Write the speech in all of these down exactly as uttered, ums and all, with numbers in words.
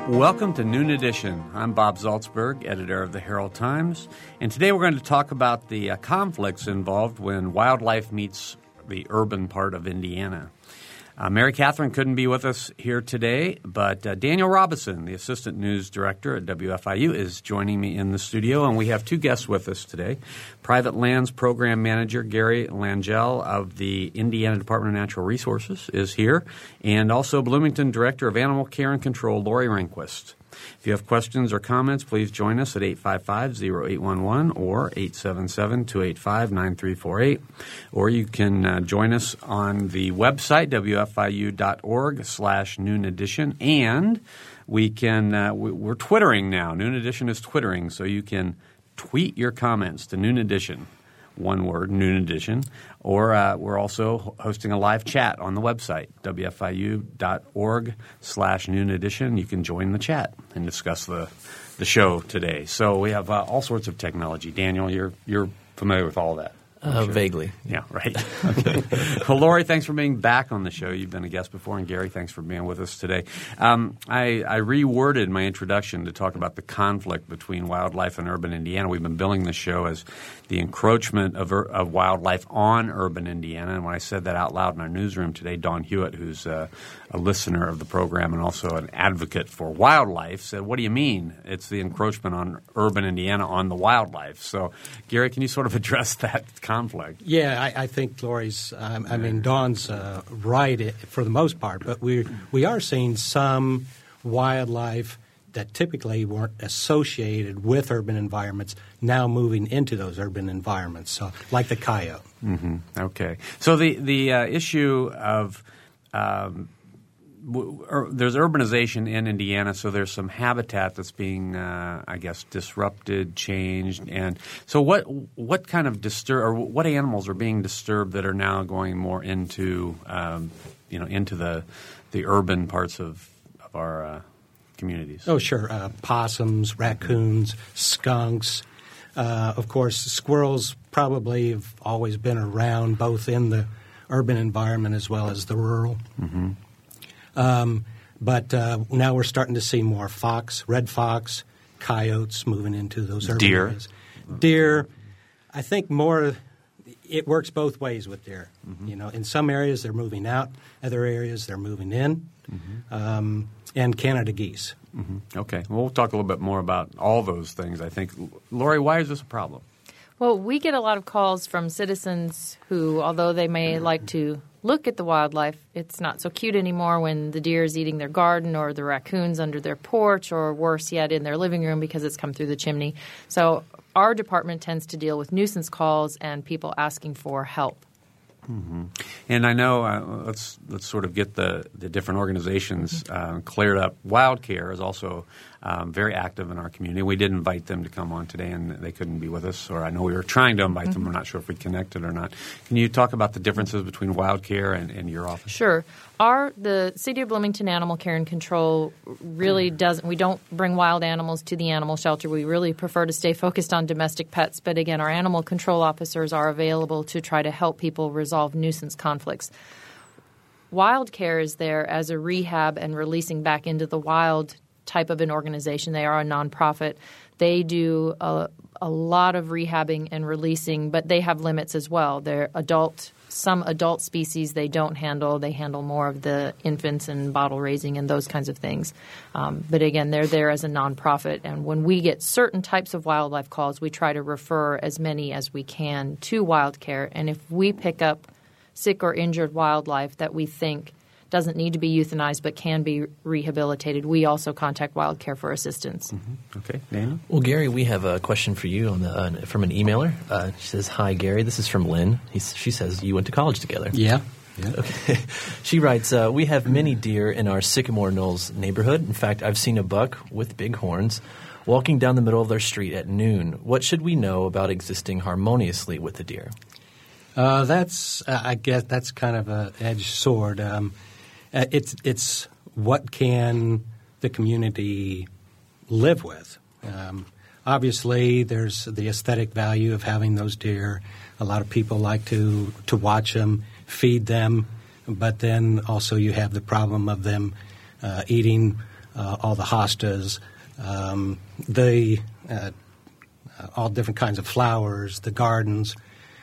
Welcome to Noon Edition. I'm Bob Zaltzberg, editor of the Herald Times, and today we're going to talk about the uh, conflicts involved when wildlife meets the urban part of Indiana. Uh, Mary Catherine couldn't be with us here today, but uh, Daniel Robison, the assistant news director at W F I U, is joining me in the studio, and we have two guests with us today. Private Lands Program Manager Gary Langell of the Indiana Department of Natural Resources is here, and also Bloomington Director of Animal Care and Control, Lori Rehnquist. If you have questions or comments, please join us at eight five five, oh eight one one or eight seven seven, two eight five, nine three four eight. Or you can uh, join us on the website, w f i u dot org slash noon edition. And we can uh, – we're Twittering now. Noon Edition is Twittering, so you can tweet your comments to Noon Edition. One word, Noon Edition. Or uh, we're also hosting a live chat on the website, w f i u dot org slash noon edition. You can join the chat and discuss the the show today. So we have uh, all sorts of technology. Daniel, you're you're familiar with all that. Uh, sure. Vaguely. Yeah, right. Okay. Well, Lori, thanks for being back on the show. You've been a guest before. And Gary, thanks for being with us today. Um, I, I reworded my introduction to talk about the conflict between wildlife and urban Indiana. We've been billing the show as the encroachment of, of wildlife on urban Indiana. And when I said that out loud in our newsroom today, Dawn Hewitt, who's uh, a listener of the program and also an advocate for wildlife, said, what do you mean? It's the encroachment on urban Indiana on the wildlife. So, Gary, can you sort of address that conflict? Yeah, I, I think Lori's um, – I mean, Dawn's uh, right for the most part, but we we are seeing some wildlife that typically weren't associated with urban environments now moving into those urban environments, so like the coyote. Mm-hmm. Okay. So the, the uh, issue of um, w- ur- there's urbanization in Indiana, so there's some habitat that's being, uh, I guess, disrupted, changed. And so what what kind of disturb or what animals are being disturbed that are now going more into, um, you know, into the the urban parts of, of our uh communities? Oh, sure. Uh, possums, raccoons, skunks. Uh, of course, squirrels probably have always been around both in the urban environment as well as the rural. Mm-hmm. Um, but uh, now we're starting to see more fox, red fox, coyotes moving into those urban Deer. areas. Deer, I think more – it works both ways with deer. Mm-hmm. You know, in some areas they're moving out, other areas they're moving in. Mm-hmm. Um, and Canada geese. Mm-hmm. Okay. Well, we'll talk a little bit more about all those things, I think. Lori, why is this a problem? Well, we get a lot of calls from citizens who, although they may like to look at the wildlife, it's not so cute anymore when the deer is eating their garden or the raccoons under their porch or worse yet in their living room because it's come through the chimney. So our department tends to deal with nuisance calls and people asking for help. Mm-hmm. And I know uh, let's let's sort of get the, the different organizations uh, cleared up. WildCare is also um, very active in our community. We did invite them to come on today, and they couldn't be with us. Or I know we were trying to invite mm-hmm. them. I'm not sure if we connected or not. Can you talk about the differences between WildCare and, and your office? Sure. Our the City of Bloomington Animal Care and Control really doesn't – we don't bring wild animals to the animal shelter. We really prefer to stay focused on domestic pets. But, again, our animal control officers are available to try to help people resolve nuisance conflicts. WildCare is there as a rehab and releasing back into the wild type of an organization. They are a nonprofit. They do a, a lot of rehabbing and releasing, but they have limits as well. They're adult – some adult species they don't handle. They handle more of the infants and bottle raising and those kinds of things. Um, but, again, they're there as a nonprofit. And when we get certain types of wildlife calls, we try to refer as many as we can to WildCare. And if we pick up sick or injured wildlife that we think doesn't need to be euthanized but can be rehabilitated, we also contact WildCare for assistance. Mm-hmm. Okay. Daniel? Well, Gary, we have a question for you on the, uh, from an emailer. Uh, she says, hi, Gary. This is from Lynn. He's, she says you went to college together. Yeah. yeah. Okay. She writes, uh, we have many deer in our Sycamore Knolls neighborhood. In fact, I've seen a buck with big horns walking down the middle of their street at noon. What should we know about existing harmoniously with the deer? Uh, that's, uh, I guess, that's kind of an edged sword. Um, uh, it's it's what can the community live with. Um, obviously, there's the aesthetic value of having those deer. A lot of people like to to watch them, feed them, but then also you have the problem of them uh, eating uh, all the hostas, um, the uh, all different kinds of flowers, the gardens.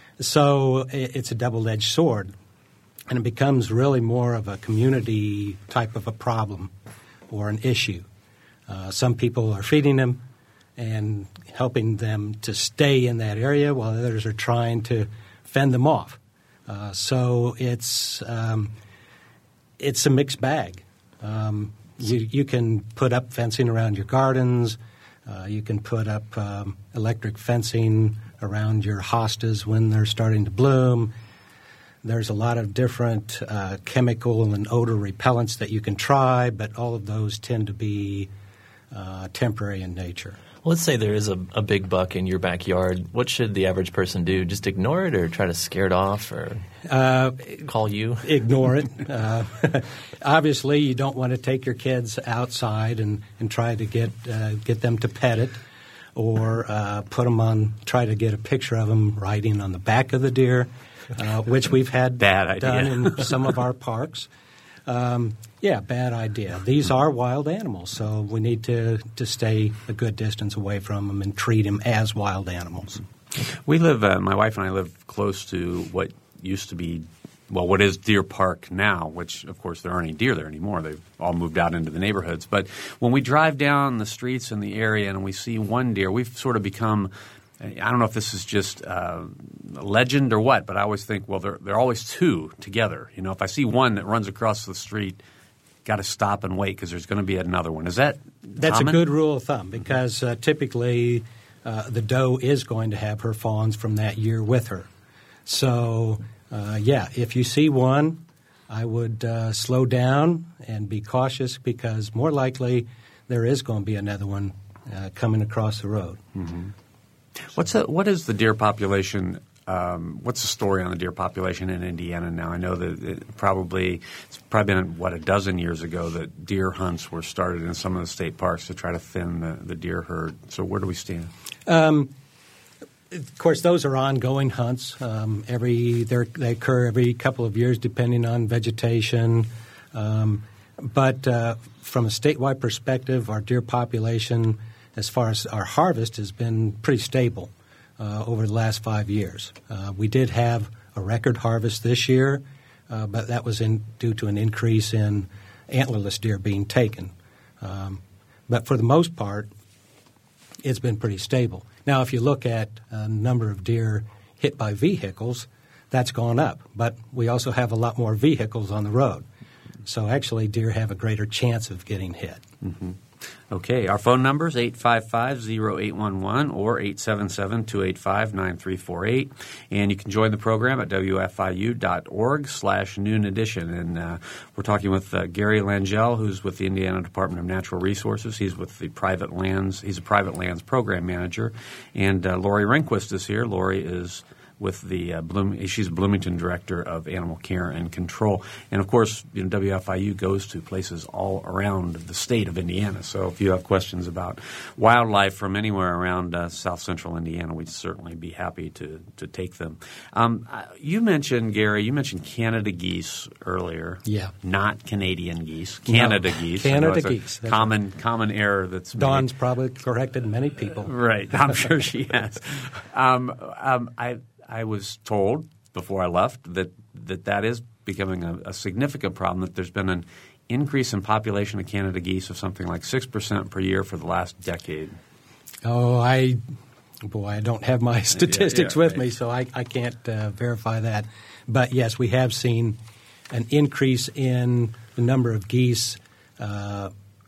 So it's a double-edged sword, and it becomes really more of a community type of a problem or an issue. Uh, some people are feeding them and helping them to stay in that area, while others are trying to fend them off. Uh, so it's um, it's a mixed bag. Um, you, you can put up fencing around your gardens. Uh, you can put up um, electric fencing around your hostas when they're starting to bloom. There's a lot of different uh, chemical and odor repellents that you can try, but all of those tend to be uh, temporary in nature. Well, let's say there is a, a big buck in your backyard. What should the average person do? Just ignore it or try to scare it off or uh, call you? Ignore it. Uh, obviously, you don't want to take your kids outside and, and try to get uh, get them to pet it or uh, put them on, try to get a picture of them riding on the back of the deer, uh, which we've had Bad done idea. in some of our parks. Um, yeah, bad idea. These are wild animals, so we need to, to stay a good distance away from them and treat them as wild animals. We live, uh, my wife and I live close to what used to be, well, what is Deer Park now, which, of course, there aren't any deer there anymore. They've all moved out into the neighborhoods. But when we drive down the streets in the area and we see one deer, we've sort of become – I don't know if this is just uh, a legend or what, but I always think, well, there there are always two together. You know, if I see one that runs across the street, got to stop and wait because there's going to be another one. Is that That's common? a good rule of thumb because uh, typically uh, the doe is going to have her fawns from that year with her. So, uh, yeah, if you see one, I would uh, slow down and be cautious because more likely there is going to be another one uh, coming across the road. Mm-hmm. What's a, what is the deer population? Um, what's the story on the deer population in Indiana now? I know that it probably it's probably been what a dozen years ago that deer hunts were started in some of the state parks to try to thin the, the deer herd. So where do we stand? Um, of course, those are ongoing hunts. Um, every they occur every couple of years, depending on vegetation. Um, but uh, from a statewide perspective, our deer population, as far as our harvest, has been pretty stable uh, over the last five years. Uh, we did have a record harvest this year, uh, but that was in, due to an increase in antlerless deer being taken. Um, but for the most part, it's been pretty stable. Now, if you look at a number of deer hit by vehicles, that's gone up. But we also have a lot more vehicles on the road. So actually, deer have a greater chance of getting hit. Mm-hmm. Okay, our phone number is eight five five, zero eight one one or eight seven seven, two eight five, nine three four eight. And you can join the program at W F I U dot org slash noon edition. And uh, we're talking with uh, Gary Langell, who's with the Indiana Department of Natural Resources. He's with the private lands. He's a private lands program manager. And uh, Lori Rehnquist is here. Lori is with the uh, Bloom, she's Bloomington Director of Animal Care and Control. And, of course, you know, W F I U goes to places all around the state of Indiana. So if you have questions about wildlife from anywhere around uh, south central Indiana, we'd certainly be happy to, to take them. Um, you mentioned, Gary, you mentioned Canada geese earlier. Yeah. Not Canadian geese. Canada No, geese. Canada it's geese. A common, right. common error that's made. Dawn's probably corrected many people. Right. I'm sure she has. Um, um, I I was told before I left that that, that is becoming a, a significant problem, that there's been an increase in population of Canada geese of something like six percent per year for the last decade. Oh, I boy, I don't have my statistics yeah, yeah, with right. me, so I, I can't uh, verify that. But, yes, we have seen an increase in the number of geese uh,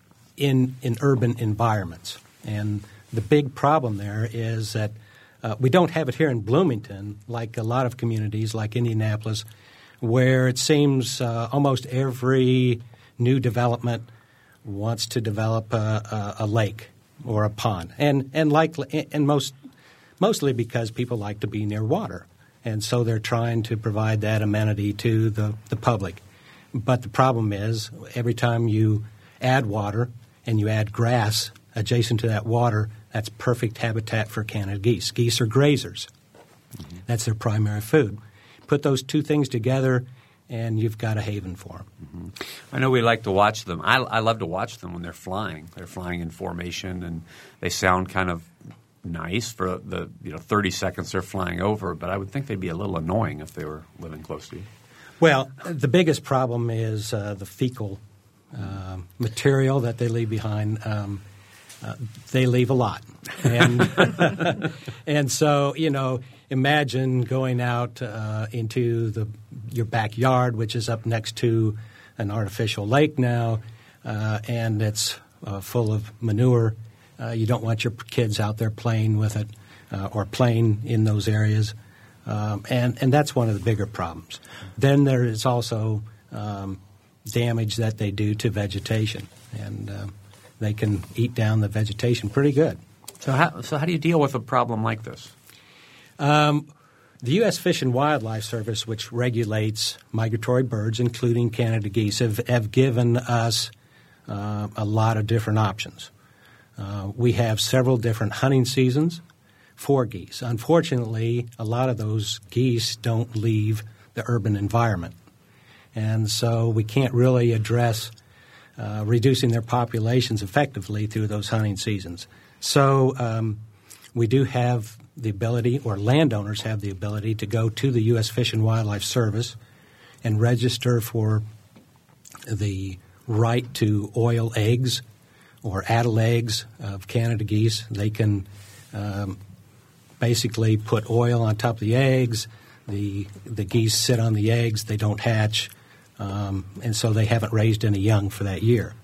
in in urban environments. And the big problem there is that Uh, we don't have it here in Bloomington like a lot of communities like Indianapolis, where it seems uh, almost every new development wants to develop a, a, a lake or a pond, and and likely and most mostly because people like to be near water, and so they're trying to provide that amenity to the, the public. But the problem is every time you add water and you add grass adjacent to that water, that's perfect habitat for Canada geese. Geese are grazers. Mm-hmm. That's their primary food. Put those two things together, and you've got a haven for them. Mm-hmm. I know we like to watch them. I, I love to watch them when they're flying. They're flying in formation, and they sound kind of nice for the you know thirty seconds they're flying over, but I would think they'd be a little annoying if they were living close to you. Well, the biggest problem is uh, the fecal uh, material that they leave behind. Um, uh, they leave a lot. And, and so, you know, imagine going out uh, into the your backyard, which is up next to an artificial lake now, uh, and it's uh, full of manure. Uh, you don't want your kids out there playing with it uh, or playing in those areas. Um, and, and that's one of the bigger problems. Then there is also um, damage that they do to vegetation, and uh, they can eat down the vegetation pretty good. So how, so how do you deal with a problem like this? Um, the U S Fish and Wildlife Service, which regulates migratory birds, including Canada geese, have, have given us uh, a lot of different options. Uh, we have several different hunting seasons for geese. Unfortunately, a lot of those geese don't leave the urban environment. And so we can't really address uh, reducing their populations effectively through those hunting seasons. So um, we do have the ability, or landowners have the ability, to go to the U S Fish and Wildlife Service and register for the right to oil eggs or addle eggs of Canada geese. They can um, basically put oil on top of the eggs. The the geese sit on the eggs. They don't hatch, um, and so they haven't raised any young for that year.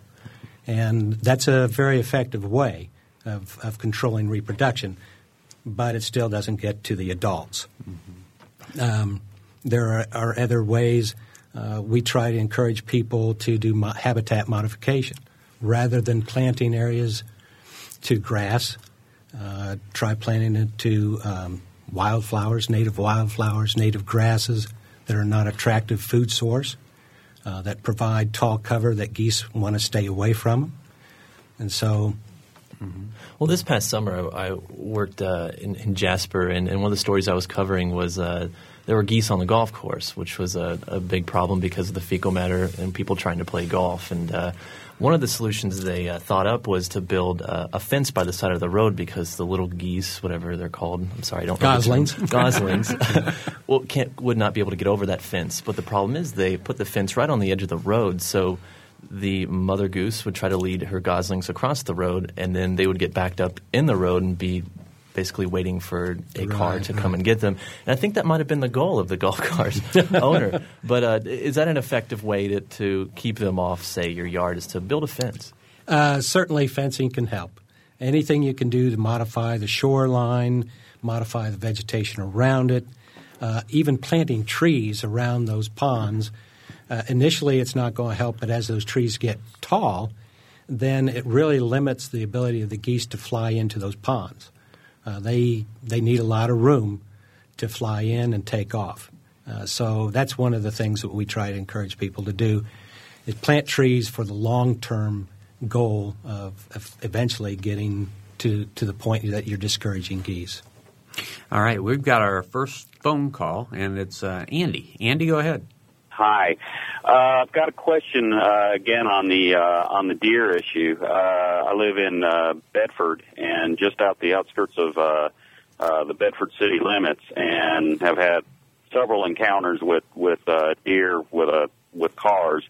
And that's a very effective way of, of controlling reproduction, but it still doesn't get to the adults. Mm-hmm. Um, there are, are other ways. Uh, we try to encourage people to do mo- habitat modification. Rather than planting areas to grass, uh, try planting it to um, wildflowers, native wildflowers, native grasses that are not attractive food source, uh, that provide tall cover that geese want to stay away from. And so... Mm-hmm. Well, this past summer I, I worked uh, in, in Jasper, and, and one of the stories I was covering was uh, there were geese on the golf course, which was a, a big problem because of the fecal matter and people trying to play golf. And uh, one of the solutions they uh, thought up was to build uh, a fence by the side of the road because the little geese, whatever they're called, I'm sorry, I don't know. Goslings. Goslings. well, can't, would not be able to get over that fence. But the problem is they put the fence right on the edge of the road, so the mother goose would try to lead her goslings across the road, and then they would get backed up in the road and be basically waiting for a right, car to right. come and get them. And I think that might have been the goal of the golf cart's owner. But uh, is that an effective way to, to keep them off, say, your yard, is to build a fence? Uh, certainly fencing can help. Anything you can do to modify the shoreline, modify the vegetation around it, uh, even planting trees around those ponds. Uh, initially, it's not going to help, but as those trees get tall, then it really limits the ability of the geese to fly into those ponds. Uh, they they need a lot of room to fly in and take off. Uh, so that's one of the things that we try to encourage people to do, is plant trees for the long-term goal of, of eventually getting to, to the point that you're discouraging geese. All right, we've got our first phone call, and it's uh, Andy. Andy, go ahead. Hi. Uh, I've got a question uh, again on the uh, on the deer issue. Uh, I live in uh, Bedford, and just out the outskirts of uh, uh, the Bedford city limits, and have had several encounters with with uh, deer with a with cars.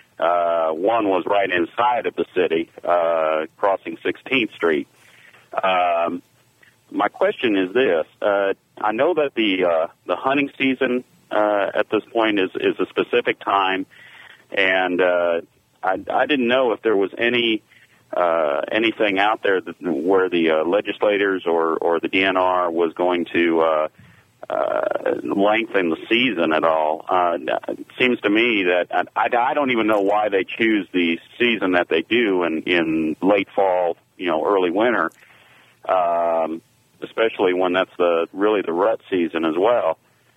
Uh, one was right inside of the city, uh, crossing sixteenth Street. Um, my question is this: uh, I know that the uh, the hunting season Uh, at this point is, is a specific time, and uh, I, I didn't know if there was any uh, anything out there that, where the uh, legislators or, or the D N R was going to uh, uh, lengthen the season at all. Uh, it seems to me that I, I don't even know why they choose the season that they do in, in late fall, you know, early winter, um, especially when that's the really the rut season as well.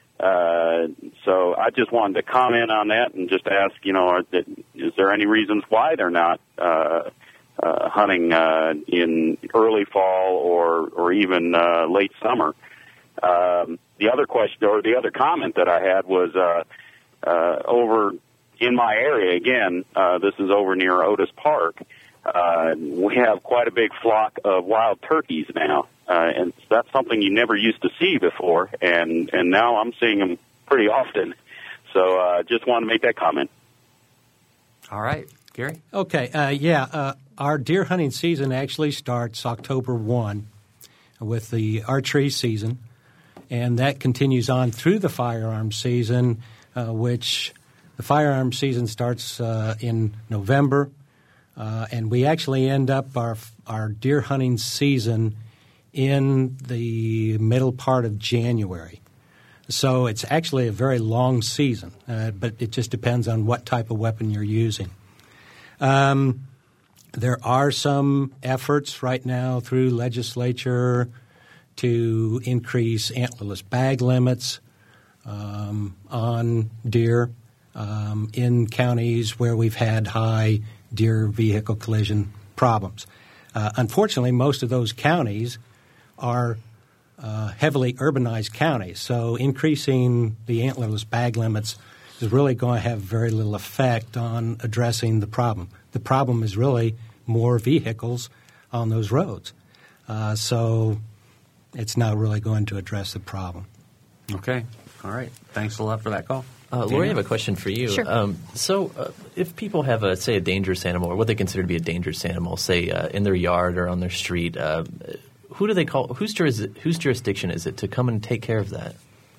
Uh, so I just wanted to comment on that and just ask, you know, are, is there any reasons why they're not uh, uh, hunting uh, in early fall or or even uh, late summer? Um, the other question or the other comment that I had was, uh, uh, over in my area, again, uh, this is over near Otis Park, uh, we have quite a big flock of wild turkeys now. Uh, and that's something you never used to see before, and, and now I'm seeing them pretty often. So uh, just wanted to make that comment. All right. Gary? Okay. Uh, yeah, uh, our deer hunting season actually starts October first with the archery season, and that continues on through the firearm season, uh, which the firearm season starts uh, in November, uh, and we actually end up our our deer hunting season in the middle part of January. So it's actually a very long season, uh, but it just depends on what type of weapon you're using. Um, there are some efforts right now through legislature to increase antlerless bag limits um, on deer um, in counties where we've had high deer vehicle collision problems. Uh, unfortunately, most of those counties are uh, heavily urbanized counties, so increasing the antlerless bag limits is really going to have very little effect on addressing the problem. The problem is really more vehicles on those roads. Uh, so it's not really going to address the problem. Okay. All right. Thanks a lot for that call. Uh, Lori, I have a question for you. Sure. Um, so uh, if people have, a, say, a dangerous animal or what they consider to be a dangerous animal, say, uh, in their yard or on their street, uh, who do they call – whose juris, whose jurisdiction is it to come and take care of that?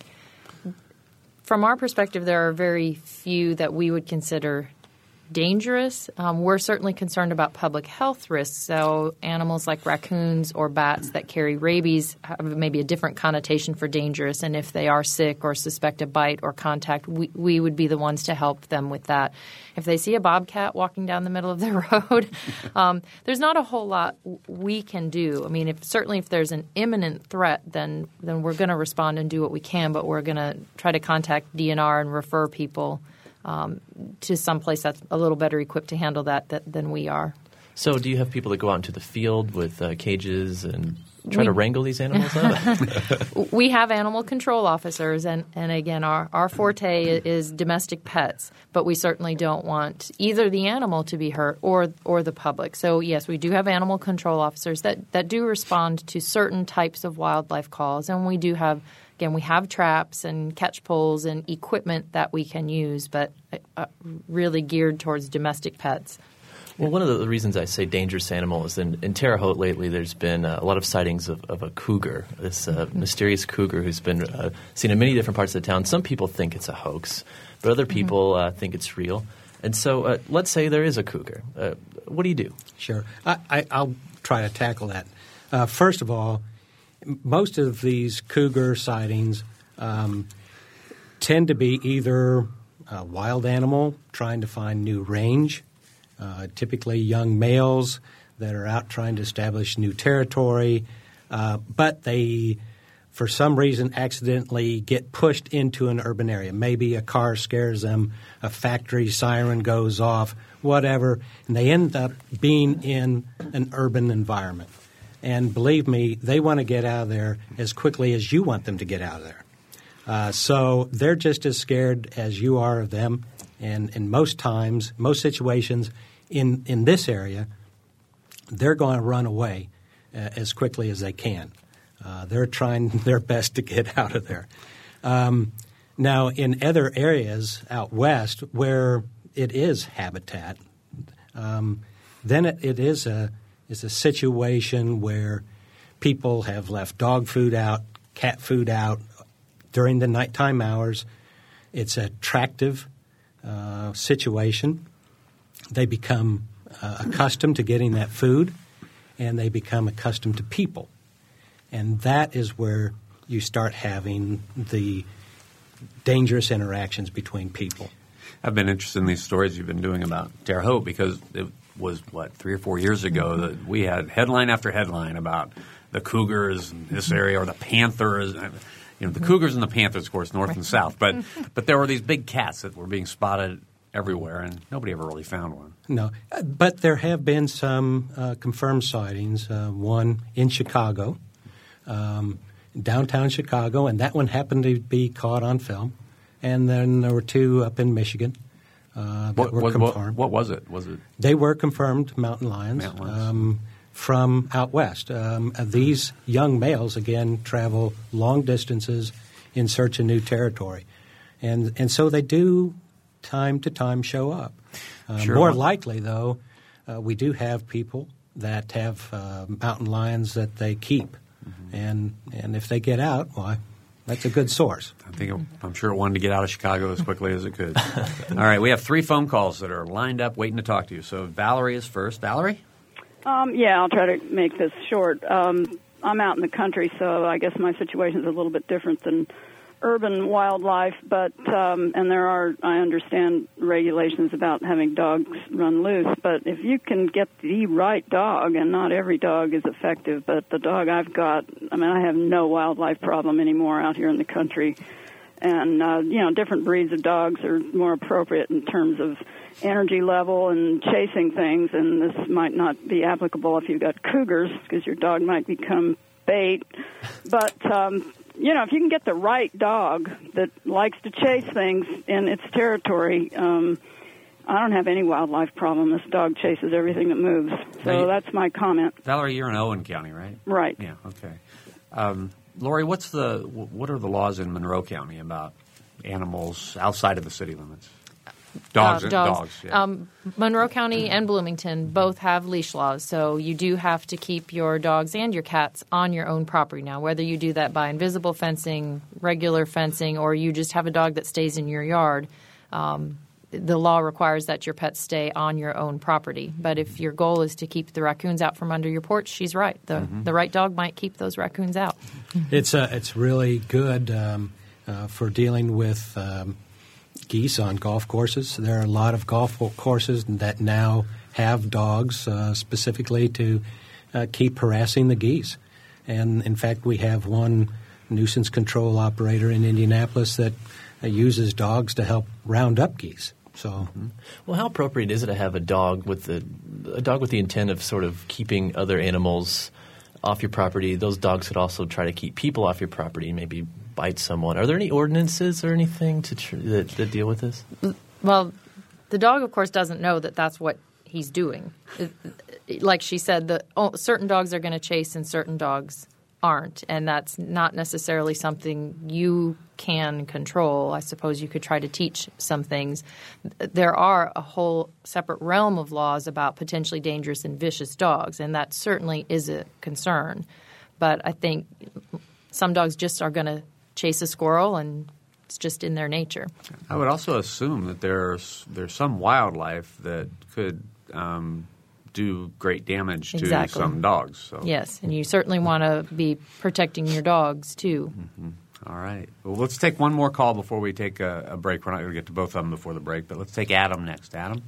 From our perspective, there are very few that we would consider dangerous. Um, we're certainly concerned about public health risks. So animals like raccoons or bats that carry rabies have maybe a different connotation for dangerous. And if they are sick or suspect a bite or contact, we, we would be the ones to help them with that. If they see a bobcat walking down the middle of the road, um, there's not a whole lot we can do. I mean, if certainly if there's an imminent threat, then then we're going to respond and do what we can, but we're going to try to contact D N R and refer people Um, to someplace that's a little better equipped to handle that, that than we are. So do you have people that go out into the field with uh, cages and try we, to wrangle these animals out? We have animal control officers, and, and again, our, our forte is domestic pets, but we certainly don't want either the animal to be hurt or or the public. So, yes, we do have animal control officers that, that do respond to certain types of wildlife calls, and we do have – Again, we have traps and catch poles and equipment that we can use, but uh, really geared towards domestic pets. Well, one of the reasons I say dangerous animal is in, in Terre Haute lately there's been uh, a lot of sightings of, of a cougar, this uh, mysterious cougar who's been uh, seen in many different parts of the town. Some people think it's a hoax, but other people uh, think it's real. And so uh, let's say there is a cougar. Uh, what do you do? Sure. I, I, I'll try to tackle that. Uh, first of all, most of these cougar sightings um, tend to be either a wild animal trying to find new range, uh, typically young males that are out trying to establish new territory, uh, but they, for some reason, accidentally get pushed into an urban area. Maybe a car scares them, a factory siren goes off, whatever, and they end up being in an urban environment. And believe me, they want to get out of there as quickly as you want them to get out of there. Uh, so they're just as scared as you are of them. And in most times, most situations in, in this area, they're going to run away uh, as quickly as they can. Uh, they're trying their best to get out of there. Um, now, in other areas out west where it is habitat, um, then it, it is a It's a situation where people have left dog food out, cat food out during the nighttime hours. It's an attractive uh, situation. They become uh, accustomed to getting that food, and they become accustomed to people. And that is where you start having the dangerous interactions between people. I've been interested in these stories you've been doing about Terre Haute because it was, what, three or four years ago that we had headline after headline about the cougars in this area or the panthers. You know, the cougars and the panthers, of course, north and south. But but there were these big cats that were being spotted everywhere, and nobody ever really found one. No. But there have been some uh, confirmed sightings, uh, one in Chicago, um, downtown Chicago, and that one happened to be caught on film. and then there were two up in Michigan uh, that What, were what, confirmed. what, what was it? Was it? They were confirmed mountain lions, Mountain lions. Um, from out west. Um, uh, these young males, again, travel long distances in search of new territory. And, and so they do, time to time, show up. Uh, Sure. More likely, though, uh, we do have people that have uh, mountain lions that they keep. Mm-hmm. And, and if they get out, why, that's a good source. I think it, I'm sure it wanted to get out of Chicago as quickly as it could. All right, we have three phone calls that are lined up waiting to talk to you. So Valerie is first. Valerie? Um, yeah, I'll try to make this short. Um, I'm out in the country, so I guess my situation is a little bit different than urban wildlife. But um, and there are, I understand, regulations about having dogs run loose. But if you can get the right dog, and not every dog is effective, but the dog I've got, I mean, I have no wildlife problem anymore out here in the country. And, uh, you know, different breeds of dogs are more appropriate in terms of energy level and chasing things, and this might not be applicable if you've got cougars because your dog might become bait. But, um, you know, if you can get the right dog that likes to chase things in its territory, um, I don't have any wildlife problem. This dog chases everything that moves. So Now you- that's my comment. Valerie, you're in Owen County, right? Right. Yeah, okay. Um, Lori, what's the what are the laws in Monroe County about animals outside of the city limits? Dogs, Uh, and dogs. dogs. Yeah. Um, Monroe County and Bloomington both have leash laws, so you do have to keep your dogs and your cats on your own property now, whether you do that by invisible fencing, regular fencing, or you just have a dog that stays in your yard. Um, the law requires that your pets stay on your own property. But if your goal is to keep the raccoons out from under your porch, she's right. The Mm-hmm. the right dog might keep those raccoons out. It's uh, it's really good um, uh, for dealing with um, geese on golf courses. There are a lot of golf courses that now have dogs uh, specifically to uh, keep harassing the geese. And, in fact, we have one nuisance control operator in Indianapolis that uh, uses dogs to help round up geese. So, Well, how appropriate is it to have a dog with the a dog with the intent of sort of keeping other animals off your property? Those dogs could also try to keep people off your property, maybe bite someone. Are there any ordinances or anything to tr- that, that deal with this? Well, the dog, of course, doesn't know that that's what he's doing. Like she said, the oh, certain dogs are going to chase and certain dogs aren't, and that's not necessarily something you can control. I suppose you could try to teach some things. There are a whole separate realm of laws about potentially dangerous and vicious dogs, and that certainly is a concern. But I think some dogs just are going to chase a squirrel, and it's just in their nature. I would also assume that there's there's some wildlife that could um, do great damage to Exactly. some dogs. So. Yes, and you certainly want to be protecting your dogs, too. All right. Well, let's take one more call before we take a, a break. We're not going to get to both of them before the break, but let's take Adam next. Adam?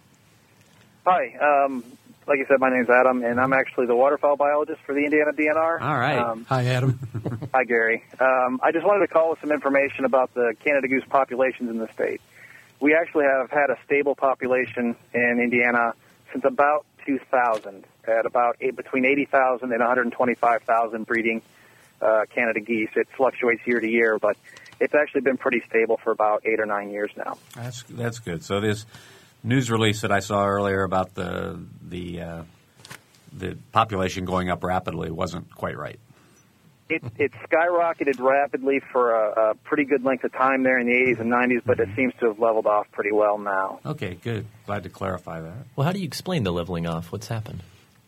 Hi. Um, like you said, my name's Adam, and I'm actually the waterfowl biologist for the Indiana D N R. All right. Um, hi, Adam. hi, Gary. Um, I just wanted to call with some information about the Canada goose populations in the state. We actually have had a stable population in Indiana since about two thousand, at about eight, between eighty thousand and one hundred twenty-five thousand breeding uh, Canada geese. It fluctuates year to year, but it's actually been pretty stable for about eight or nine years now. That's that's good. So this news release that I saw earlier about the the uh, the population going up rapidly wasn't quite right. It, it skyrocketed rapidly for a, a pretty good length of time there in the eighties and nineties, but it seems to have leveled off pretty well now. Okay, good. Glad to clarify that. Well, how do you explain the leveling off? What's happened?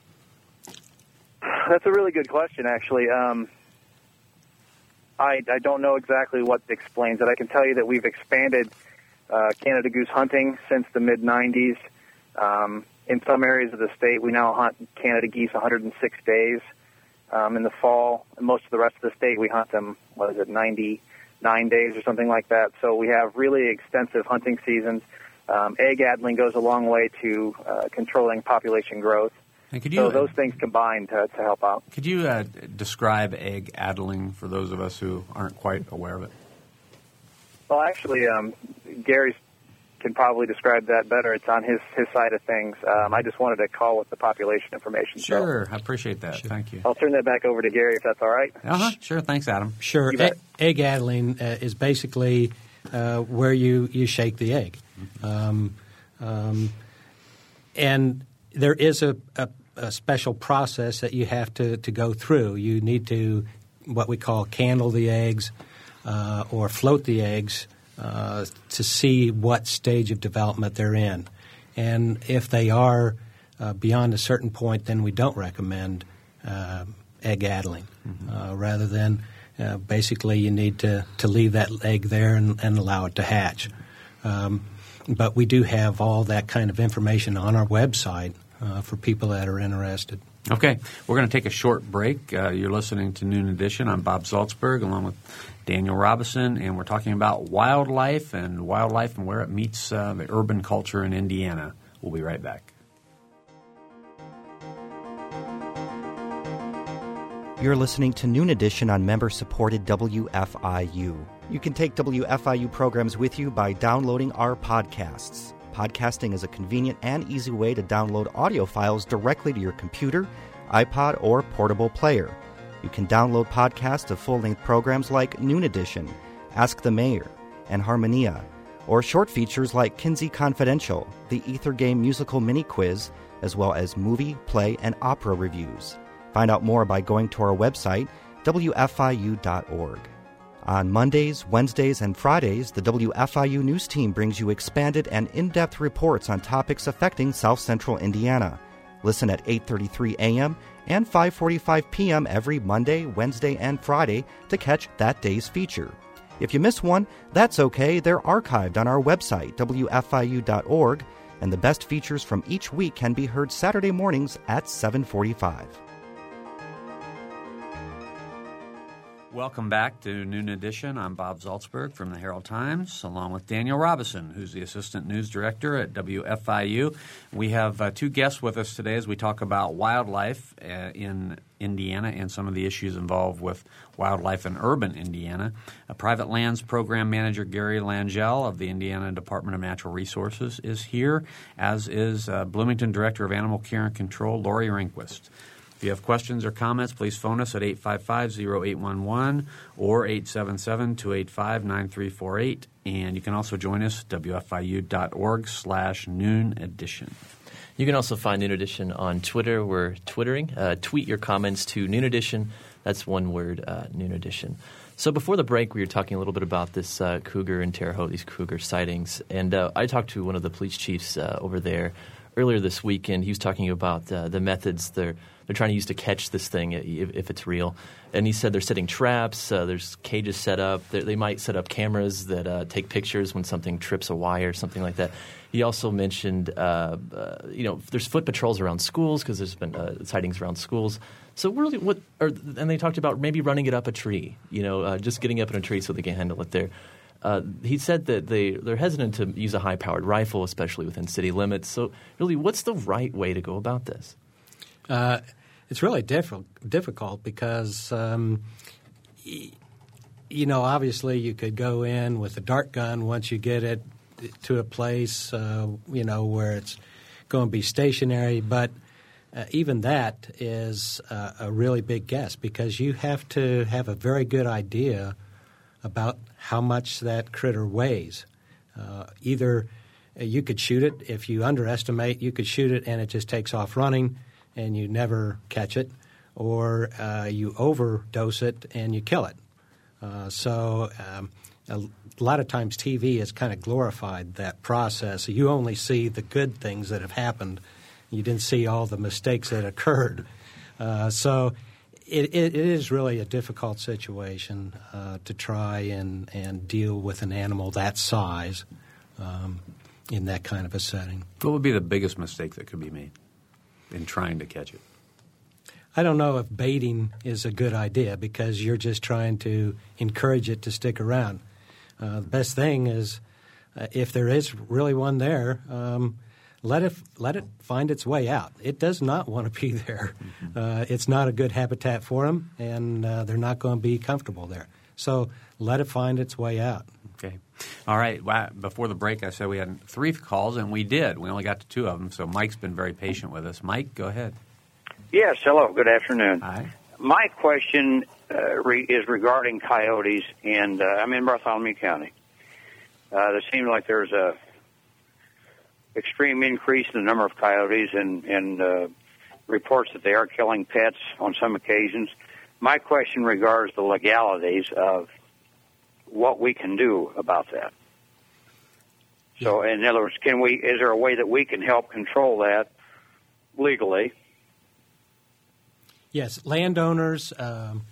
That's a really good question, actually. Um, I, I don't know exactly what explains it. I can tell you that we've expanded uh, Canada goose hunting since the mid nineties. Um, in some areas of the state, we now hunt Canada geese one hundred six days. Um, in the fall, and most of the rest of the state, we hunt them, what is it, ninety-nine days or something like that. So we have really extensive hunting seasons. Um, egg addling goes a long way to uh, controlling population growth. And could you, So those things combine to, to help out. Could you uh, describe egg addling for those of us who aren't quite aware of it? Well, actually, um, Gary's can probably describe that better. It's on his, his side of things. Um, I just wanted to call with the population information. Sure, I appreciate that. Thank you. So I'll turn that back over to Gary if that's all right. Uh-huh. Sure, thanks, Adam. Sure. You bet. E- egg addling uh, is basically uh, where you, you shake the egg. Um, um, and there is a, a, a special process that you have to, to go through. You need to what we call candle the eggs uh, or float the eggs uh, to see what stage of development they're in. And if they are uh, beyond a certain point, then we don't recommend uh, egg addling. Mm-hmm. Uh, rather than uh, basically you need to, to leave that egg there and, and allow it to hatch. Um, but we do have all that kind of information on our website uh, for people that are interested. Okay. We're going to take a short break. Uh, you're listening to Noon Edition. I'm Bob Zaltsberg along with Daniel Robison, and we're talking about wildlife and wildlife and where it meets uh, the urban culture in Indiana. We'll be right back. You're listening to Noon Edition on member-supported W F I U. You can take W F I U programs with you by downloading our podcasts. Podcasting is a convenient and easy way to download audio files directly to your computer, iPod, or portable player. You can download podcasts of full-length programs like Noon Edition, Ask the Mayor, and Harmonia, or short features like Kinsey Confidential, the Ether Game musical mini-quiz, as well as movie, play, and opera reviews. Find out more by going to our website, W F I U dot org. On Mondays, Wednesdays, and Fridays, the W F I U News Team brings you expanded and in-depth reports on topics affecting South Central Indiana. Listen at eight thirty-three a.m. and five forty-five p.m. every Monday, Wednesday, and Friday to catch that day's feature. If you miss one, that's okay. They're archived on our website, W F I U dot org, and the best features from each week can be heard Saturday mornings at seven forty-five. Welcome back to Noon Edition. I'm Bob Zaltsberg from the Herald Times, along with Daniel Robison, who's the Assistant News Director at W F I U. We have uh, two guests with us today as we talk about wildlife uh, in Indiana and some of the issues involved with wildlife in urban Indiana. A Private Lands Program Manager Gary Langell of the Indiana Department of Natural Resources is here, as is uh, Bloomington Director of Animal Care and Control, Lori Rehnquist. If you have questions or comments, please phone us at eight five five, oh eight one one or eight seven seven, two eight five, nine three four eight. And you can also join us at W F I U dot org slash Noon Edition. You can also find Noon Edition on Twitter. We're twittering. Uh, tweet your comments to Noon Edition. That's one word, uh, Noon Edition. So before the break, we were talking a little bit about this uh, cougar in Terre Haute, these cougar sightings. And uh, I talked to one of the police chiefs uh, over there earlier this week, and he was talking about uh, the methods they're they're trying to use to catch this thing if, if it's real. And he said they're setting traps, uh, there's cages set up, they're, they might set up cameras that uh, take pictures when something trips a wire, something like that. He also mentioned, uh, uh, you know, there's foot patrols around schools because there's been uh, sightings around schools. So really, what? Are, and they talked about maybe running it up a tree, you know, uh, just getting up in a tree so they can handle it there. Uh, he said that they, they're hesitant to use a high-powered rifle, especially within city limits. So really, what's the right way to go about this? Uh, it's really diff- difficult because, um, y- you know, obviously you could go in with a dart gun once you get it to a place, uh, you know, where it's going to be stationary. But uh, even that is uh, a really big guess because you have to have a very good idea about how much that critter weighs. Uh, either you could shoot it. If you underestimate, you could shoot it and it just takes off running and you never catch it, or uh, you overdose it and you kill it. Uh, so um, a, a lot of times T V has kind of glorified that process. You only see the good things that have happened. You didn't see all the mistakes that occurred. Uh, so it, it, it is really a difficult situation uh, to try and, and deal with an animal that size um, in that kind of a setting. What would be the biggest mistake that could be made in trying to catch it? I don't know if baiting is a good idea because you're just trying to encourage it to stick around. Uh, the best thing is uh, if there is really one there, um, let it let it find its way out. It does not want to be there. Mm-hmm. Uh, it's not a good habitat for them, and uh, they're not going to be comfortable there. So let it find its way out. Okay. All right. Well, before the break, I said we had three calls, and we did. We only got to two of them, so Mike's been very patient with us. Mike, go ahead. Yes, hello. Good afternoon. Hi. My question uh, re- is regarding coyotes, and uh, I'm in Bartholomew County. Uh, there seems like there's a extreme increase in the number of coyotes and, and uh, reports that they are killing pets on some occasions. My question regards the legalities of what we can do about that. So, in other words, can we? Is there a way that we can help control that legally? Yes, landowners um,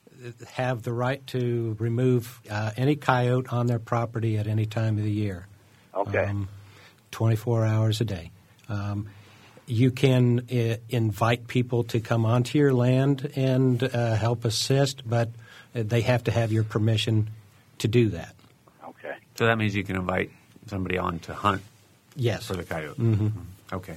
have the right to remove uh, any coyote on their property at any time of the year. Okay. Um, twenty-four hours a day. Um, you can uh, invite people to come onto your land and uh, help assist, but they have to have your permission to do that. Okay. So that means you can invite somebody on to hunt yes. for the coyote. Mm-hmm. Okay.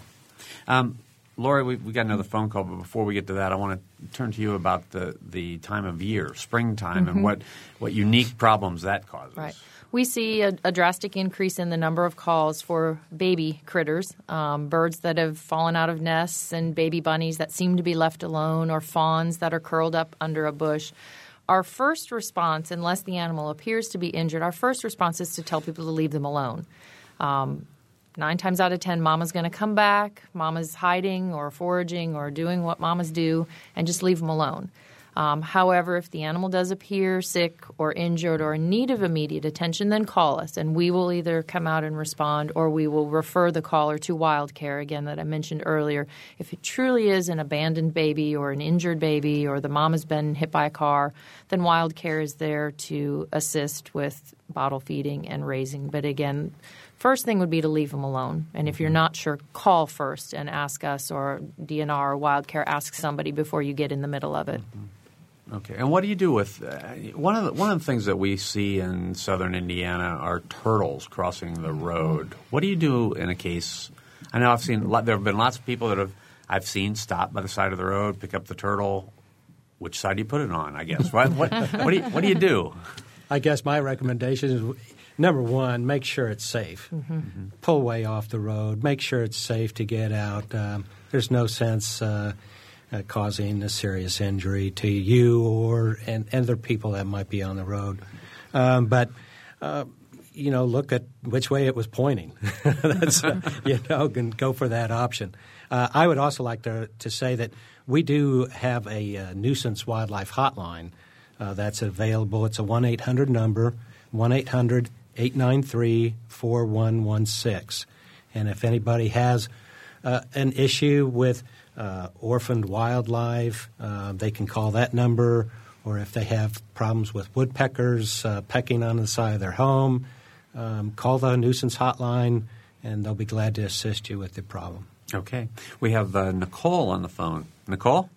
Um, Lori, we, we got another phone call, but before we get to that, I want to turn to you about the, the time of year, springtime, Mm-hmm. and what, what unique problems that causes. Right. We see a, a drastic increase in the number of calls for baby critters, um, birds that have fallen out of nests and baby bunnies that seem to be left alone or fawns that are curled up under a bush. Our first response, unless the animal appears to be injured, our first response is to tell people to leave them alone. Um, nine times out of ten, mama's going to come back, mama's hiding or foraging or doing what mamas do, and just leave them alone. Um, however, if the animal does appear sick or injured or in need of immediate attention, then call us, and we will either come out and respond or we will refer the caller to Wild Care, again, that I mentioned earlier. If it truly is an abandoned baby or an injured baby or the mom has been hit by a car, then Wild Care is there to assist with bottle feeding and raising. But again, first thing would be to leave them alone. And if you're not sure, call first and ask us, or D N R or Wild Care, ask somebody before you get in the middle of it. Mm-hmm. Okay, and what do you do with uh, one of the, one of the things that we see in southern Indiana are turtles crossing the road. What do you do in a case? I know I've seen there have been lots of people that have I've seen stop by the side of the road, pick up the turtle. Which side do you put it on? I guess what what, what do you what do you do? I guess my recommendation is number one, make sure it's safe. Mm-hmm. Mm-hmm. Pull way off the road. Make sure it's safe to get out. Um, there's no sense. Uh, Uh, causing a serious injury to you or and, and other people that might be on the road. Um, but, uh, you know, look at which way it was pointing. That's, uh, you know, and go for that option. Uh, I would also like to, to say that we do have a uh, nuisance wildlife hotline uh, that's available. It's a one eight hundred number, one eight hundred eight nine three four one one six. And if anybody has uh, an issue with Uh, orphaned wildlife, uh, they can call that number, or if they have problems with woodpeckers uh, pecking on the side of their home, um, call the nuisance hotline, and they'll be glad to assist you with the problem. Okay. We have uh, Nicole on the phone. Nicole?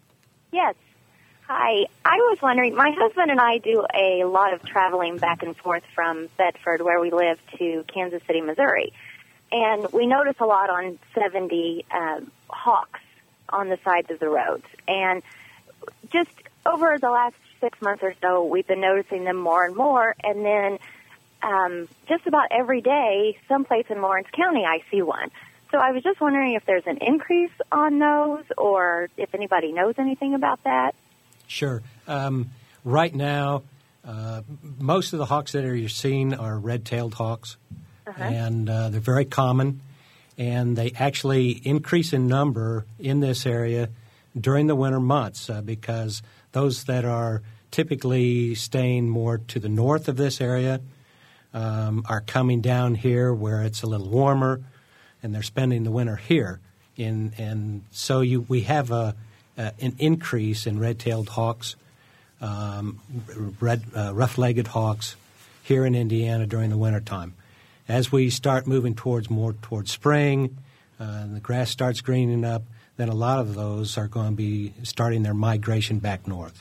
Yes. Hi. I was wondering, my husband and I do a lot of traveling back and forth from Bedford, where we live, to Kansas City, Missouri. And we notice a lot on seventy uh, hawks on the sides of the roads. And just over the last six months or so, we've been noticing them more and more. And then um, just about every day, someplace in Lawrence County, I see one. So I was just wondering if there's an increase on those, or if anybody knows anything about that. Sure. Um, right now, uh, most of the hawks that are you're seeing are red-tailed hawks, uh-huh. and uh, they're very common. And they actually increase in number in this area during the winter months uh, because those that are typically staying more to the north of this area um, are coming down here where it's a little warmer, and they're spending the winter here. In, and so you, we have a, a, an increase in red-tailed hawks, um, red, uh, rough-legged hawks here in Indiana during the wintertime. As we start moving towards more towards spring, uh, and the grass starts greening up, then a lot of those are going to be starting their migration back north.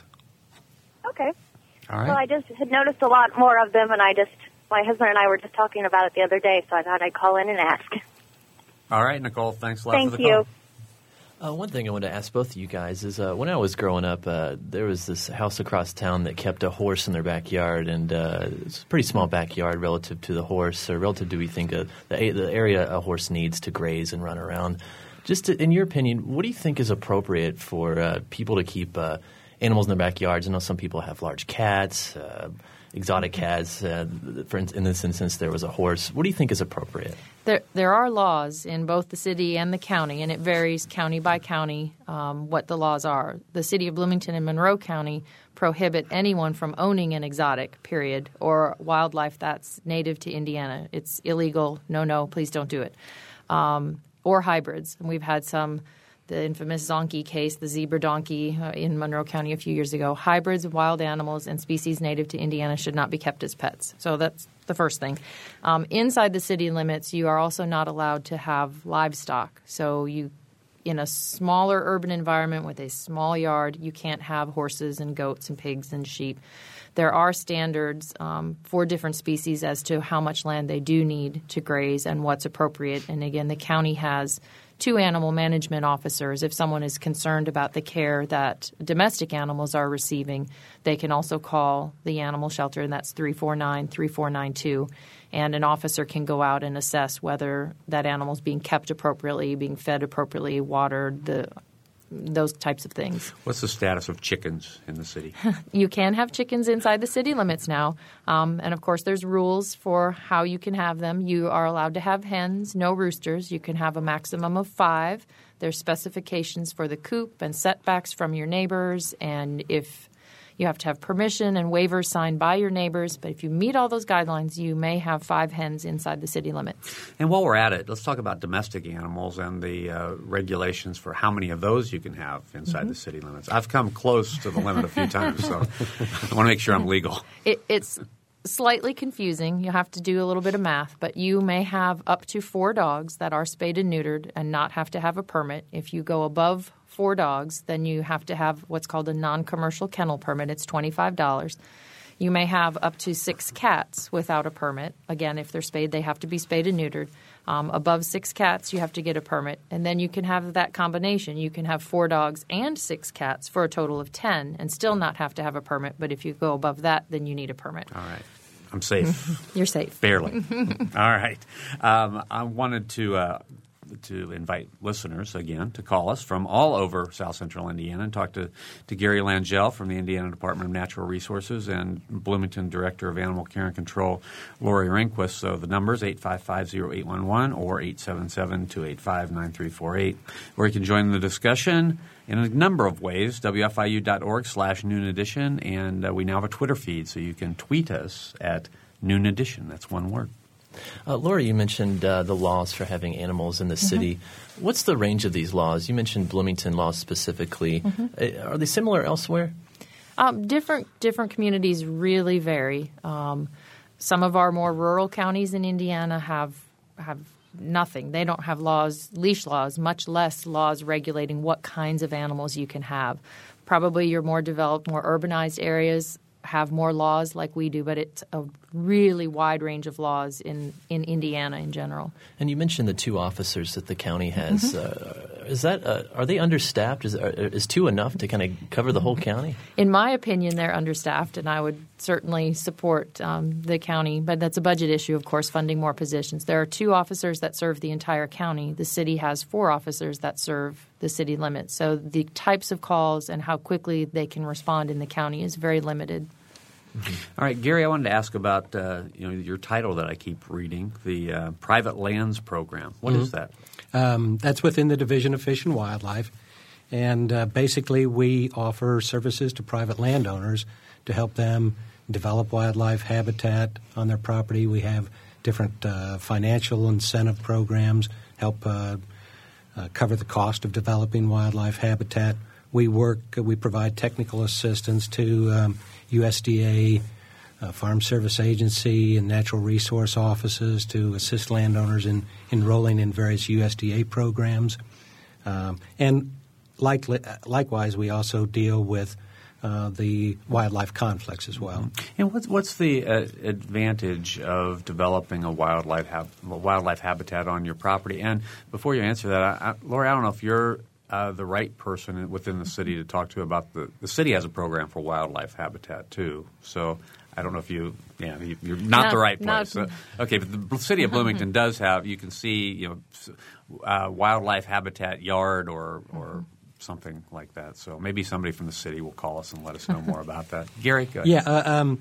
Okay. All right. Well, I just had noticed a lot more of them, and I just, my husband and I were just talking about it the other day, so I thought I'd call in and ask. All right, Nicole, thanks a lot Thank for the you. call. Uh, one thing I wanted to ask both of you guys is uh, when I was growing up, uh, there was this house across town that kept a horse in their backyard, and uh, it's a pretty small backyard relative to the horse, or relative to, we think, uh, the, the area a horse needs to graze and run around. Just to, in your opinion, what do you think is appropriate for uh, people to keep uh, animals in their backyards? I know some people have large cats. Uh, exotic cats. Uh, for in, in this instance, there was a horse. What do you think is appropriate? There, there are laws in both the city and the county, and it varies county by county um, what the laws are. The city of Bloomington and Monroe County prohibit anyone from owning an exotic, period, or wildlife that's native to Indiana. It's illegal. No, no, please don't do it. Um, or hybrids. And we've had some, the infamous Zonkey case, the zebra donkey uh, in Monroe County a few years ago. Hybrids of wild animals and species native to Indiana should not be kept as pets. So that's the first thing. Um, inside the city limits, you are also not allowed to have livestock. So you, in a smaller urban environment with a small yard, you can't have horses and goats and pigs and sheep. There are standards um, for different species as to how much land they do need to graze and what's appropriate. And again, the county has two animal management officers. If someone is concerned about the care that domestic animals are receiving, they can also call the animal shelter, and that's three four nine, three four nine two. And an officer can go out and assess whether that animal is being kept appropriately, being fed appropriately, watered, the those types of things. What's the status of chickens in the city? You can have chickens inside the city limits now. Um, and, of course, there's rules for how you can have them. You are allowed to have hens, no roosters. You can have a maximum of five. There's specifications for the coop and setbacks from your neighbors. And if you have to have permission and waivers signed by your neighbors. But if you meet all those guidelines, you may have five hens inside the city limits. And while we're at it, let's talk about domestic animals and the uh, regulations for how many of those you can have inside mm-hmm. the city limits. I've come close to the limit a few times, so I want to make sure I'm legal. It, it's slightly confusing. You have to do a little bit of math, but you may have up to four dogs that are spayed and neutered and not have to have a permit. If you go above four dogs, then you have to have what's called a non-commercial kennel permit. It's twenty-five dollars. You may have up to six cats without a permit. Again, if they're spayed, they have to be spayed and neutered. Um, above six cats, you have to get a permit. And then you can have that combination. You can have four dogs and six cats for a total of ten and still not have to have a permit. But if you go above that, then you need a permit. All right. I'm safe. You're safe. Barely. All right. Um, I wanted to uh, to invite listeners, again, to call us from all over South Central Indiana and talk to, to Gary Langell from the Indiana Department of Natural Resources and Bloomington Director of Animal Care and Control, Lori Rehnquist. So the number is eight five five, zero eight one one or eight seven seven, two eight five, nine three four eight, where you can join the discussion in a number of ways, W F I U dot org slash Noon Edition, and uh, we now have a Twitter feed, so you can tweet us at Noon Edition. That's one word. Uh, Laura, you mentioned uh, the laws for having animals in the mm-hmm. city. What's the range of these laws? You mentioned Bloomington laws specifically. Mm-hmm. Are they similar elsewhere? Um, different different communities really vary. Um, some of our more rural counties in Indiana have have nothing. They don't have laws, leash laws, much less laws regulating what kinds of animals you can have. Probably your more developed, more urbanized areas have more laws like we do, but it's a really wide range of laws in, in Indiana in general. And you mentioned the two officers that the county has. Mm-hmm. Uh, is that uh, are they understaffed? Is, are, is two enough to kind of cover the whole county? In my opinion, they're understaffed, and I would certainly support um, the county. But that's a budget issue, of course, funding more positions. There are two officers that serve the entire county. The city has four officers that serve the city limits. So the types of calls and how quickly they can respond in the county is very limited. Mm-hmm. All right, Gary, I wanted to ask about uh, you know your title that I keep reading, the uh, Private Lands Program. What mm-hmm. is that? Um, that's within the Division of Fish and Wildlife. And uh, basically we offer services to private landowners to help them develop wildlife habitat on their property. We have different uh, financial incentive programs, help uh, uh, cover the cost of developing wildlife habitat. We work, uh, we provide technical assistance to um, U S D A, uh, Farm Service Agency, and natural resource offices to assist landowners in enrolling in various U S D A programs. Um, and like, likewise, we also deal with uh, the wildlife conflicts as well. And what's, what's the uh, advantage of developing a wildlife hab- a wildlife habitat on your property? And before you answer that, I, I, Lori, I don't know if you're Uh, the right person within the city to talk to about the – the city has a program for wildlife habitat too. So I don't know if you – yeah, you, you're not, not the right place. So, okay, but the city of Bloomington does have – you can see, you know, uh, wildlife habitat yard or or something like that. So maybe somebody from the city will call us and let us know more about that. Gary, go ahead. Yeah, uh, um,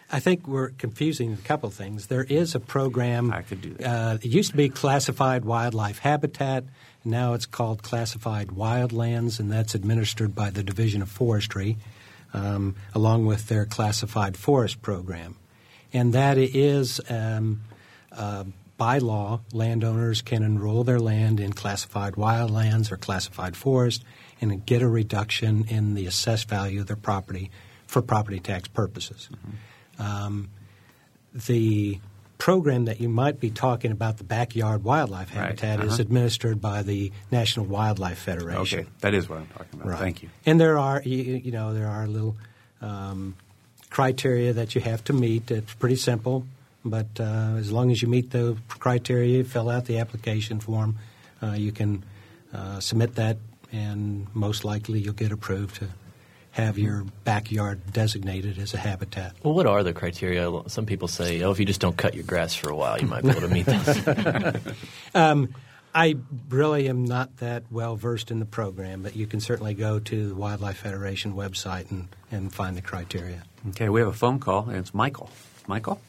I think we're confusing a couple things. There is a program. I could do that. Uh, it used to be Classified Wildlife Habitat. Now it's called Classified Wildlands, and that's administered by the Division of Forestry, um, along with their Classified Forest program. And that is, um, uh, by law, landowners can enroll their land in classified wildlands or classified forest and get a reduction in the assessed value of their property for property tax purposes. Mm-hmm. Um, the program that you might be talking about, the Backyard Wildlife Habitat, right. uh-huh. is administered by the National Wildlife Federation. Okay, that is what I'm talking about. Right. Thank you. And there are, you, you know, there are little um, criteria that you have to meet. It's pretty simple, but uh, as long as you meet the criteria, fill out the application form, uh, you can uh, submit that, and most likely you'll get approved to have your backyard designated as a habitat. Well, what are the criteria? Some people say, oh, if you just don't cut your grass for a while, you might be able to meet this. um, I really am not that well versed in the program, but you can certainly go to the Wildlife Federation website and, and find the criteria. Okay, we have a phone call, and it's Michael. Michael?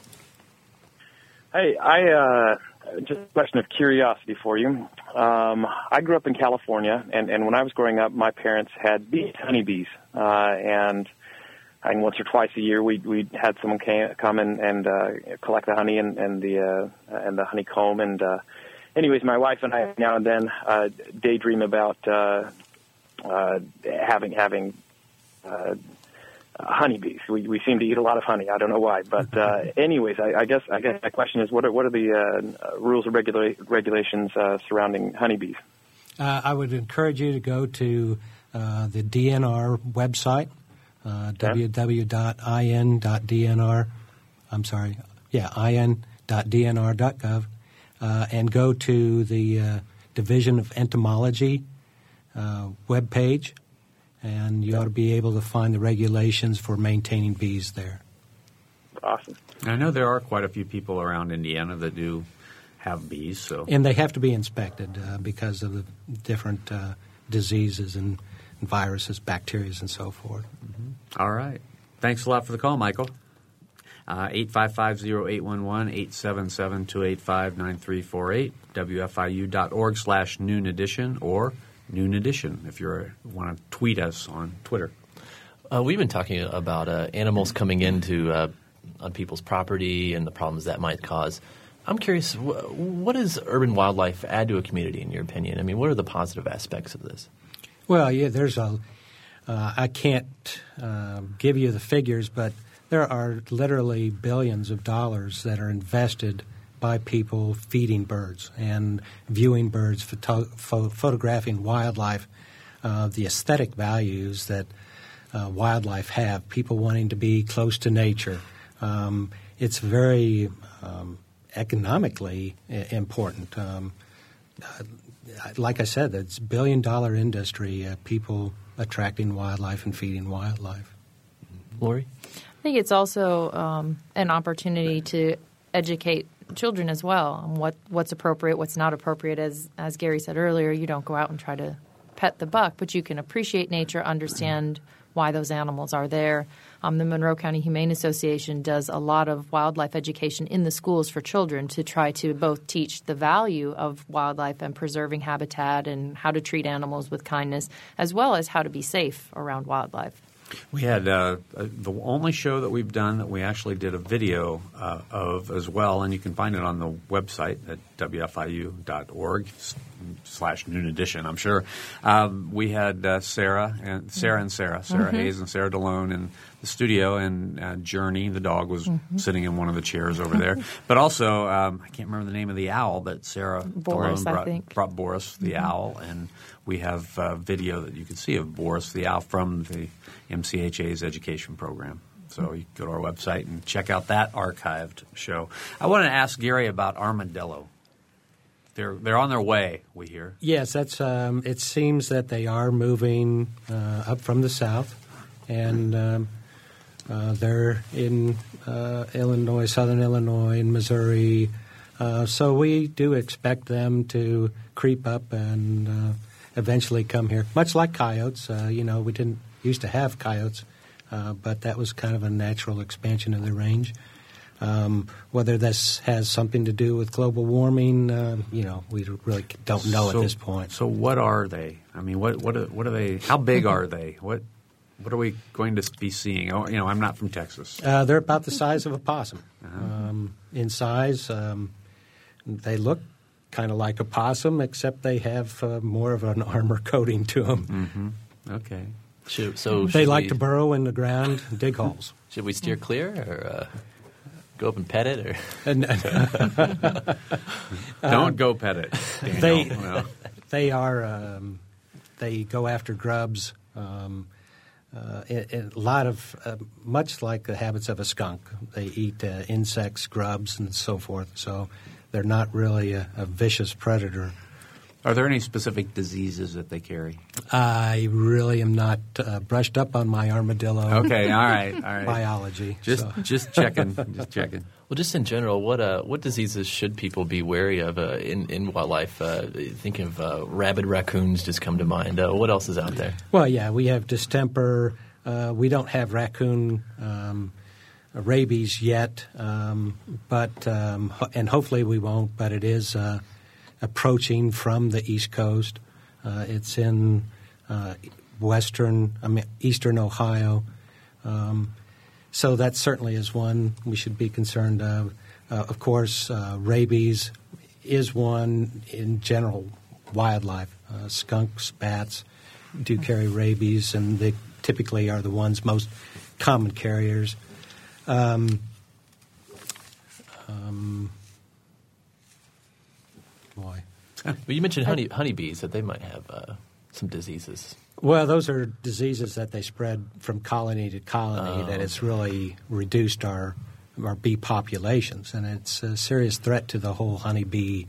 Hey, I uh, just a question of curiosity for you. Um, I grew up in California, and, and when I was growing up, my parents had bees, honeybees, uh, and I mean, once or twice a year, we we had someone came, come and, and uh, collect the honey and, and the uh, and the honeycomb. And uh, anyways, my wife and I now and then uh, daydream about uh, uh, having having. Uh, Uh, honeybees. We we seem to eat a lot of honey. I don't know why, but uh, anyways, I, I guess I guess my question is, what are what are the uh, rules or regula- regulations uh, surrounding honeybees? Uh, I would encourage you to go to uh, the D N R website, uh, w w w dot i n dot d n r. I'm sorry, yeah, i n dot d n r dot gov, uh, and go to the uh, Division of Entomology uh, webpage. And you ought to be able to find the regulations for maintaining bees there. Awesome. I know there are quite a few people around Indiana that do have bees. So, and they have to be inspected uh, because of the different uh, diseases and viruses, bacteria, and so forth. Mm-hmm. All right. Thanks a lot for the call, Michael. Uh, eight five five, zero eight one one, eight seven seven, two eight five, nine three four eight, W F I U dot org slash noon edition, or Noon Edition, if you want to tweet us on Twitter. Uh, we've been talking about uh, animals coming into uh, on people's property and the problems that might cause. I'm curious, wh- what does urban wildlife add to a community, in your opinion? I mean, what are the positive aspects of this? Well, yeah, there's a uh, – I can't uh, give you the figures, but there are literally billions of dollars that are invested by people feeding birds and viewing birds, photo- pho- photographing wildlife, uh, the aesthetic values that uh, wildlife have, people wanting to be close to nature. Um, it's very um, economically I- important. Um, uh, like I said, it's a billion-dollar industry, uh, people attracting wildlife and feeding wildlife. Lori? I think it's also um, an opportunity to educate children as well on what, what's appropriate, what's not appropriate. As as Gary said earlier, you don't go out and try to pet the buck, but you can appreciate nature, understand why those animals are there. Um, the Monroe County Humane Association does a lot of wildlife education in the schools for children to try to both teach the value of wildlife and preserving habitat and how to treat animals with kindness, as well as how to be safe around wildlife. We had uh, the only show that we've done that we actually did a video uh, of as well, and you can find it on the website at w f i u dot org slash noon edition, I'm sure. Um, we had uh, Sarah and Sarah and Sarah, Sarah Mm-hmm. Hayes and Sarah DeLone in the studio, and uh, Journey, the dog, was Mm-hmm. sitting in one of the chairs over there. But also, um, I can't remember the name of the owl, but Sarah Boris, DeLone I brought, think. brought Boris the Mm-hmm. owl, and we have uh, video that you can see of Boris the owl from the M C H A's education program. So you can go to our website and check out that archived show. I want to ask Gary about armadillo. They're they're on their way, we hear. Yes, that's. Um, it seems that they are moving uh, up from the south, and um, uh, they're in uh, Illinois, southern Illinois, and Missouri. Uh, so we do expect them to creep up and uh, eventually come here, much like coyotes. Uh, you know, we didn't used to have coyotes uh, but that was kind of a natural expansion of the range. Um, whether this has something to do with global warming, uh, you know, we really don't know so, at this point. So what are they? I mean, what what are, what are they? How big are they? What what are we going to be seeing? Oh, you know, I'm not from Texas. Uh, they're about the size of a possum. Uh-huh. Um, in size, um, they look kind of like a possum, except they have uh, more of an armor coating to them. Mm-hmm. Okay. Should, so they should like we, to burrow in the ground, and dig holes. Should we steer clear or uh, go up and pet it? Or And, Don't go pet it. Daniel. They No. they are um, they go after grubs. Um, uh, a, a lot of uh, much like the habits of a skunk. They eat uh, insects, grubs, and so forth. So they're not really a, a vicious predator. Are there any specific diseases that they carry? I really am not uh, brushed up on my armadillo. Okay, all right, all right. Biology. Just so. just checking, just checking. Well, just in general, what uh, what diseases should people be wary of uh, in in wildlife? Uh, thinking of uh, rabid raccoons just come to mind. Uh, what else is out there? Well, yeah, we have distemper. Uh, we don't have raccoon um, rabies yet, um, but um, ho- and hopefully we won't. But it is uh, approaching from the East Coast. Uh, it's in uh, western, I mean, eastern Ohio. Um, so that certainly is one we should be concerned of. Uh, of course, uh, rabies is one in general wildlife. Uh, skunks, bats do carry rabies, and they typically are the ones most common carriers. Um, um, boy. Well, you mentioned honey, honeybees, that they might have uh, some diseases. Well, those are diseases that they spread from colony to colony Oh, that it's really reduced our our bee populations, and it's a serious threat to the whole honeybee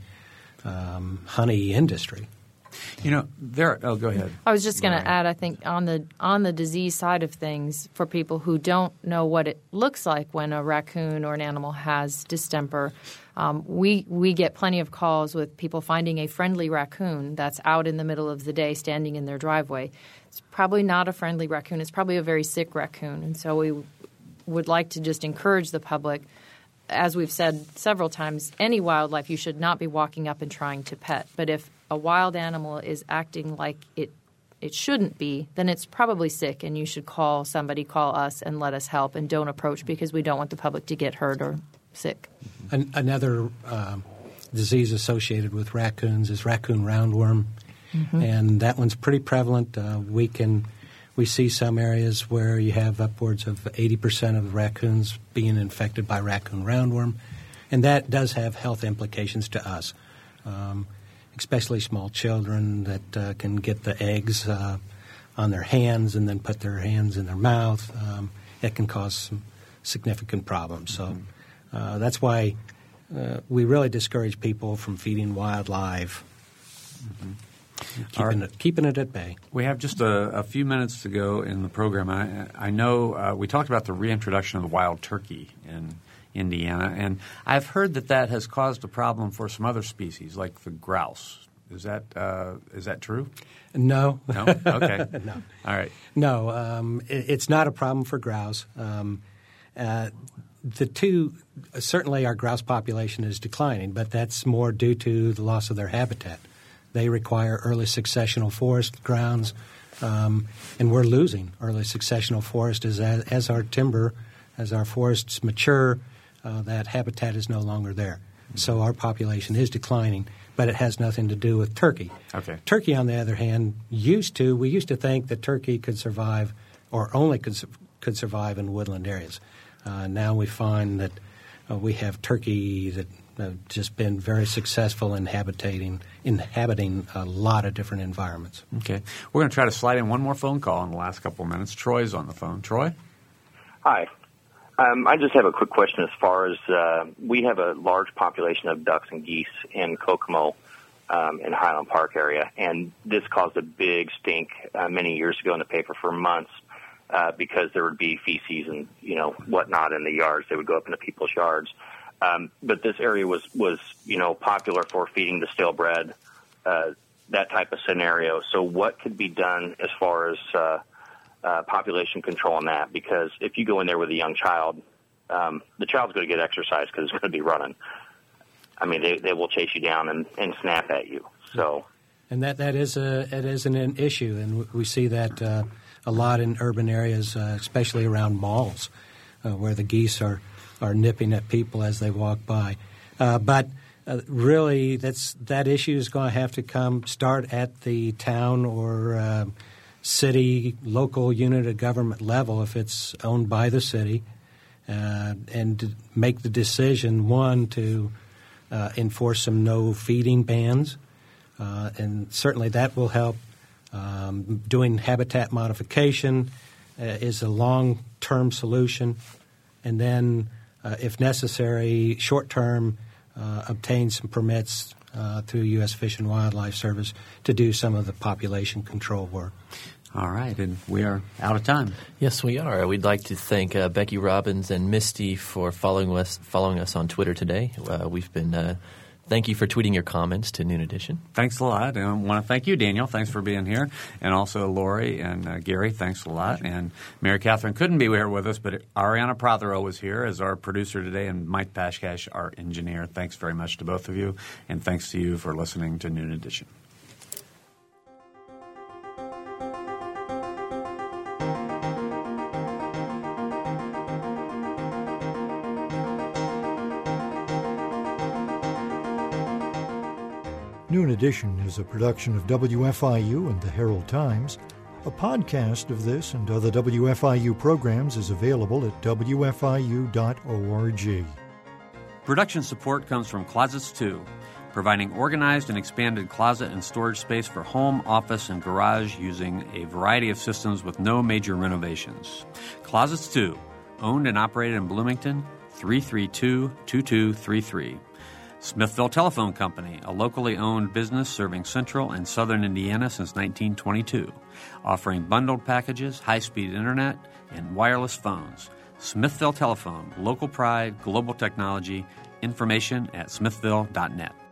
um, honey industry. You know, there. Oh, go ahead. I was just going Right. to add, I think, on the on the disease side of things, for people who don't know what it looks like when a raccoon or an animal has distemper, um, we we get plenty of calls with people finding a friendly raccoon that's out in the middle of the day standing in their driveway. It's probably not a friendly raccoon. It's probably a very sick raccoon. And so we would like to just encourage the public, as we've said several times, any wildlife you should not be walking up and trying to pet. But if a wild animal is acting like it it shouldn't be, then it's probably sick, and you should call somebody, call us, and let us help, and don't approach because we don't want the public to get hurt or sick. An- another um, disease associated with raccoons is raccoon roundworm, Mm-hmm. and that one's pretty prevalent. Uh, we can we see some areas where you have upwards of eighty percent of raccoons being infected by raccoon roundworm, and that does have health implications to us. Um, especially small children that uh, can get the eggs uh, on their hands and then put their hands in their mouth. Um, it can cause some significant problems. So uh, that's why uh, we really discourage people from feeding wildlife, mm-hmm. keeping, right. it, keeping it at bay. We have just a, a few minutes to go in the program. I, I know uh, we talked about the reintroduction of the wild turkey in Indiana, and I've heard that that has caused a problem for some other species, like the grouse. Is that uh, is that true? No. No? Okay. No. All right. No, um, it, it's not a problem for grouse. Um, uh, the two, certainly our grouse population is declining, but that's more due to the loss of their habitat. They require early successional forest grounds, um, and we're losing early successional forest as, as our timber, as our forests mature. Uh, that habitat is no longer there. So our population is declining, but it has nothing to do with turkey. Okay. Turkey, on the other hand, used to, we used to think that turkey could survive or only could, su- could survive in woodland areas. Uh, now we find that uh, we have turkey that have just been very successful in habitating, inhabiting a lot of different environments. Okay. We're going to try to slide in one more phone call in the last couple of minutes. Troy's on the phone. Troy? Hi. Um, I just have a quick question as far as uh, we have a large population of ducks and geese in Kokomo um, in Highland Park area, and this caused a big stink uh, many years ago in the paper for months uh, because there would be feces and, you know, whatnot in the yards. They would go up into people's yards. Um, but this area was, was, you know, popular for feeding the stale-bred, uh, that type of scenario. So what could be done as far as uh, uh, population control on that, because if you go in there with a young child, um, the child's going to get exercise because it's going to be running. I mean, they, they will chase you down and, and snap at you. So, and that that is a it is an, an issue, and we see that uh, a lot in urban areas, uh, especially around malls, uh, where the geese are, are nipping at people as they walk by. Uh, but uh, really, that's that issue is going to have to come start at the town or uh, city, local unit of government level if it's owned by the city, uh, and to make the decision, one, to uh, enforce some no feeding bans, uh, and certainly that will help. Um, doing habitat modification uh, is a long-term solution, and then, uh, if necessary, short-term, uh, obtain some permits uh, through U S Fish and Wildlife Service to do some of the population control work. All right, and we are out of time. Yes, we are. We'd like to thank uh, Becky Robbins and Misty for following us following us on Twitter today. Uh, we've been uh, thank you for tweeting your comments to Noon Edition. Thanks a lot. And I want to thank you, Daniel. Thanks for being here. And also Lori and uh, Gary, thanks a lot. And Mary Catherine couldn't be here with us, but Ariana Prothero was here as our producer today, and Mike Pashkash, our engineer. Thanks very much to both of you, and thanks to you for listening to Noon Edition. Noon Edition is a production of W F I U and the Herald Times. A podcast of this and other W F I U programs is available at W F I U dot org. Production support comes from Closets two, providing organized and expanded closet and storage space for home, office, and garage using a variety of systems with no major renovations. Closets two, owned and operated in Bloomington, three three two, two two three three. Smithville Telephone Company, a locally owned business serving central and southern Indiana since nineteen twenty-two, offering bundled packages, high-speed internet, and wireless phones. Smithville Telephone, local pride, global technology. Information at smithville dot net.